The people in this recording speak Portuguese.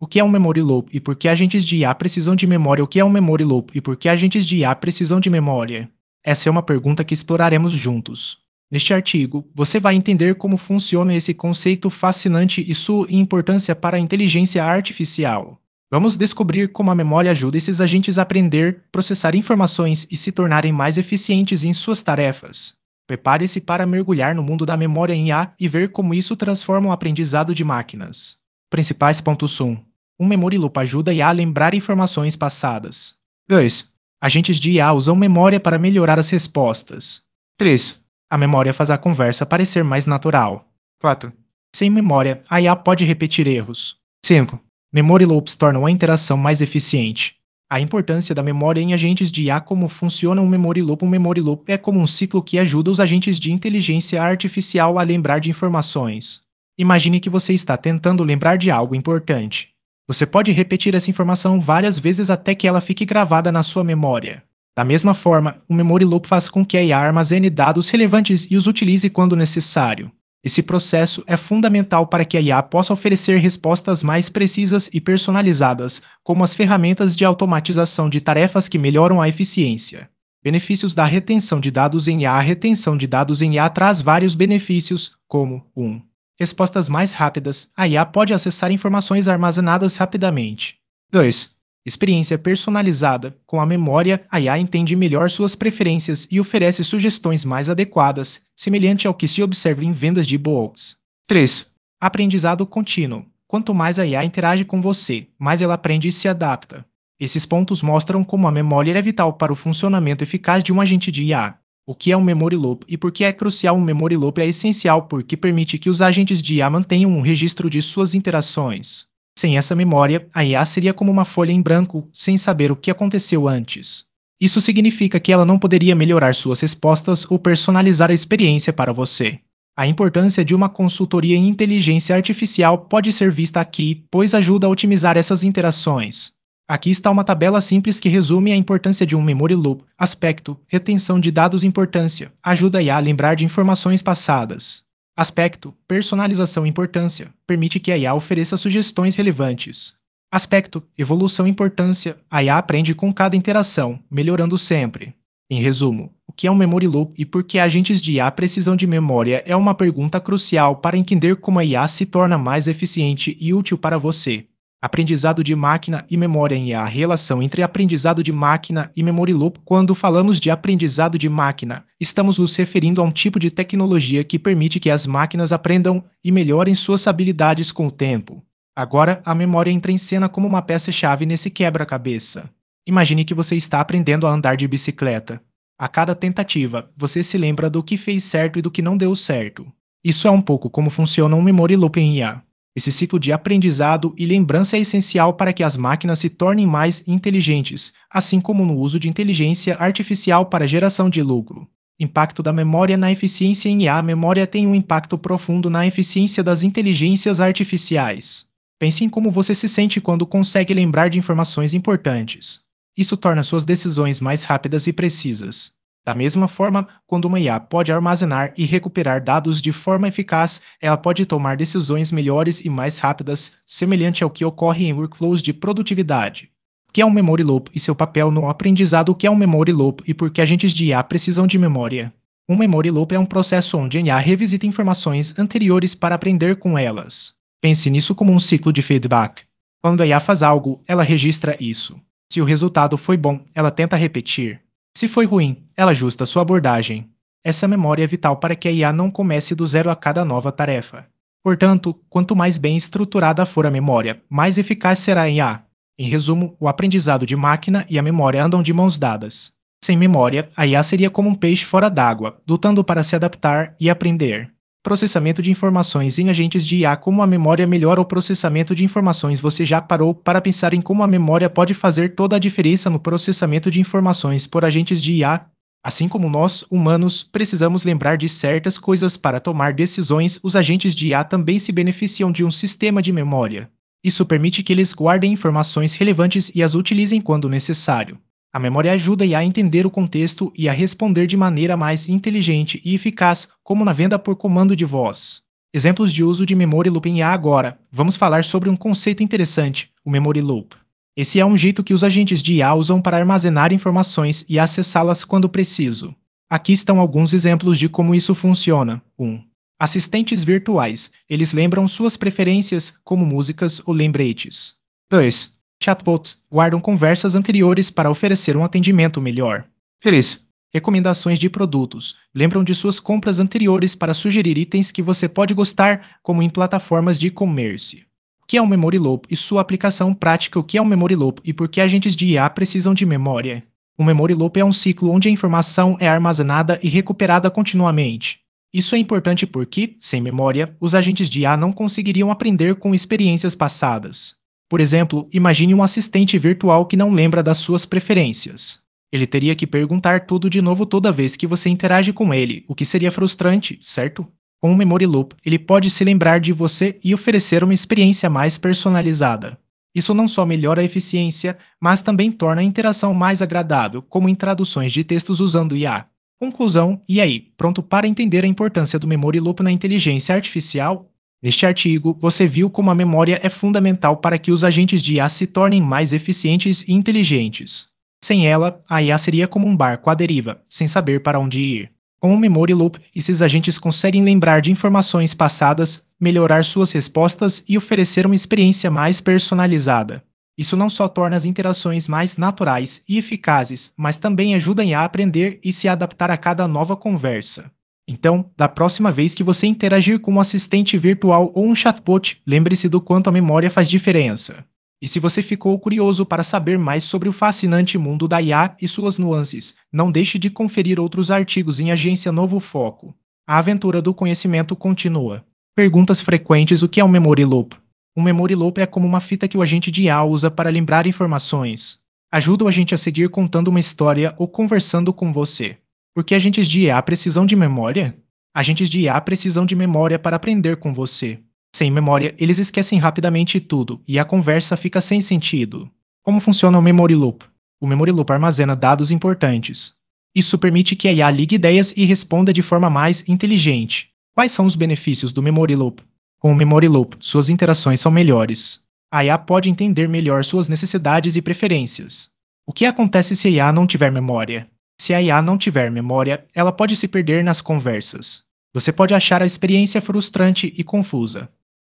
que é um memory loop e por que agentes de IA precisam de memória? O que é um memory loop e por que agentes de IA precisam de memória? Essa é uma pergunta que exploraremos juntos. Neste artigo, você vai entender como funciona esse conceito fascinante e sua importância para a inteligência artificial. Vamos descobrir como a memória ajuda esses agentes a aprender, processar informações e se tornarem mais eficientes em suas tarefas. Prepare-se para mergulhar no mundo da memória em IA e ver como isso transforma o aprendizado de máquinas. Principais pontos 1. Um memory loop ajuda a IA a lembrar informações passadas. 2. Agentes de IA usam memória para melhorar as respostas. 3. A memória faz a conversa parecer mais natural. 4. Sem memória, a IA pode repetir erros. 5. Memory loops tornam a interação mais eficiente. A importância da memória em agentes de IA. Como funciona um memory loop? Um memory loop é como um ciclo que ajuda os agentes de inteligência artificial a lembrar de informações. Imagine que você está tentando lembrar de algo importante. Você pode repetir essa informação várias vezes até que ela fique gravada na sua memória. Da mesma forma, o memory loop faz com que a IA armazene dados relevantes e os utilize quando necessário. Esse processo é fundamental para que a IA possa oferecer respostas mais precisas e personalizadas, como as ferramentas de automatização de tarefas que melhoram a eficiência. Benefícios da retenção de dados em IA. A retenção de dados em IA traz vários benefícios, como 1. Respostas mais rápidas. A IA pode acessar informações armazenadas rapidamente. 2. Experiência personalizada. Com a memória, a IA entende melhor suas preferências e oferece sugestões mais adequadas, semelhante ao que se observa em vendas de e-books. 3. Aprendizado contínuo. Quanto mais a IA interage com você, mais ela aprende e se adapta. Esses pontos mostram como a memória é vital para o funcionamento eficaz de um agente de IA. O que é um memory loop e por que é crucial? Um memory loop é essencial porque permite que os agentes de IA mantenham um registro de suas interações. Sem essa memória, a IA seria como uma folha em branco, sem saber o que aconteceu antes. Isso significa que ela não poderia melhorar suas respostas ou personalizar a experiência para você. A importância de uma consultoria em inteligência artificial pode ser vista aqui, pois ajuda a otimizar essas interações. Aqui está uma tabela simples que resume a importância de um memory loop. Aspecto: retenção de dados. Importância: ajuda a IA a lembrar de informações passadas. Aspecto: personalização. Importância: permite que a IA ofereça sugestões relevantes. Aspecto: evolução. Importância: a IA aprende com cada interação, melhorando sempre. Em resumo, o que é um memory loop e por que agentes de IA precisam de memória é uma pergunta crucial para entender como a IA se torna mais eficiente e útil para você. Aprendizado de máquina e memória em IA. A relação entre aprendizado de máquina e memory loop. Quando falamos de aprendizado de máquina, estamos nos referindo a um tipo de tecnologia que permite que as máquinas aprendam e melhorem suas habilidades com o tempo. Agora, a memória entra em cena como uma peça-chave nesse quebra-cabeça. Imagine que você está aprendendo a andar de bicicleta. A cada tentativa, você se lembra do que fez certo e do que não deu certo. Isso é um pouco como funciona um memory loop em IA. Esse ciclo de aprendizado e lembrança é essencial para que as máquinas se tornem mais inteligentes, assim como no uso de inteligência artificial para geração de lucro. Impacto da memória na eficiência em IA. A memória tem um impacto profundo na eficiência das inteligências artificiais. Pense em como você se sente quando consegue lembrar de informações importantes. Isso torna suas decisões mais rápidas e precisas. Da mesma forma, quando uma IA pode armazenar e recuperar dados de forma eficaz, ela pode tomar decisões melhores e mais rápidas, semelhante ao que ocorre em workflows de produtividade. O que é um memory loop e seu papel no aprendizado? O que é um memory loop e por que agentes de IA precisam de memória? Um memory loop é um processo onde a IA revisita informações anteriores para aprender com elas. Pense nisso como um ciclo de feedback. Quando a IA faz algo, ela registra isso. Se o resultado foi bom, ela tenta repetir. Se foi ruim, ela ajusta sua abordagem. Essa memória é vital para que a IA não comece do zero a cada nova tarefa. Portanto, quanto mais bem estruturada for a memória, mais eficaz será a IA. Em resumo, o aprendizado de máquina e a memória andam de mãos dadas. Sem memória, a IA seria como um peixe fora d'água, lutando para se adaptar e aprender. Processamento de informações em agentes de IA. Como a memória melhora o processamento de informações? Você já parou para pensar em como a memória pode fazer toda a diferença no processamento de informações por agentes de IA? Assim como nós, humanos, precisamos lembrar de certas coisas para tomar decisões, os agentes de IA também se beneficiam de um sistema de memória. Isso permite que eles guardem informações relevantes e as utilizem quando necessário. A memória ajuda a IA a entender o contexto e a responder de maneira mais inteligente e eficaz, como na venda por comando de voz. Exemplos de uso de memory loop em IA. Agora, vamos falar sobre um conceito interessante, o Memory Loop. Esse é um jeito que os agentes de IA usam para armazenar informações e acessá-las quando preciso. Aqui estão alguns exemplos de como isso funciona. 1. Assistentes virtuais. Eles lembram suas preferências, como músicas ou lembretes. 2. Chatbots guardam conversas anteriores para oferecer um atendimento melhor. 3. Recomendações de produtos. Lembram de suas compras anteriores para sugerir itens que você pode gostar, como em plataformas de e-commerce. O que é um Memory Loop e sua aplicação prática? O que é um Memory Loop e por que agentes de IA precisam de memória? Um Memory Loop é um ciclo onde a informação é armazenada e recuperada continuamente. Isso é importante porque, sem memória, os agentes de IA não conseguiriam aprender com experiências passadas. Por exemplo, imagine um assistente virtual que não lembra das suas preferências. Ele teria que perguntar tudo de novo toda vez que você interage com ele, o que seria frustrante, certo? Com um Memory Loop, ele pode se lembrar de você e oferecer uma experiência mais personalizada. Isso não só melhora a eficiência, mas também torna a interação mais agradável, como em traduções de textos usando IA. Conclusão, e aí, pronto para entender a importância do Memory Loop na inteligência artificial? Neste artigo, você viu como a memória é fundamental para que os agentes de IA se tornem mais eficientes e inteligentes. Sem ela, a IA seria como um barco à deriva, sem saber para onde ir. Com o Memory Loop, esses agentes conseguem lembrar de informações passadas, melhorar suas respostas e oferecer uma experiência mais personalizada. Isso não só torna as interações mais naturais e eficazes, mas também ajuda a IA a aprender e se adaptar a cada nova conversa. Então, da próxima vez que você interagir com um assistente virtual ou um chatbot, lembre-se do quanto a memória faz diferença. E se você ficou curioso para saber mais sobre o fascinante mundo da IA e suas nuances, não deixe de conferir outros artigos em Agência Novo Foco. A aventura do conhecimento continua. Perguntas frequentes: o que é um Memory Loop? Um Memory Loop é como uma fita que o agente de IA usa para lembrar informações. Ajuda o agente a seguir contando uma história ou conversando com você. Por que agentes de IA precisam de memória? Agentes de IA precisam de memória para aprender com você. Sem memória, eles esquecem rapidamente tudo e a conversa fica sem sentido. Como funciona o Memory Loop? O Memory Loop armazena dados importantes. Isso permite que a IA ligue ideias e responda de forma mais inteligente. Quais são os benefícios do Memory Loop? Com o Memory Loop, suas interações são melhores. A IA pode entender melhor suas necessidades e preferências. O que acontece se a IA não tiver memória? Se a IA não tiver memória, ela pode se perder nas conversas. Você pode achar a experiência frustrante e confusa.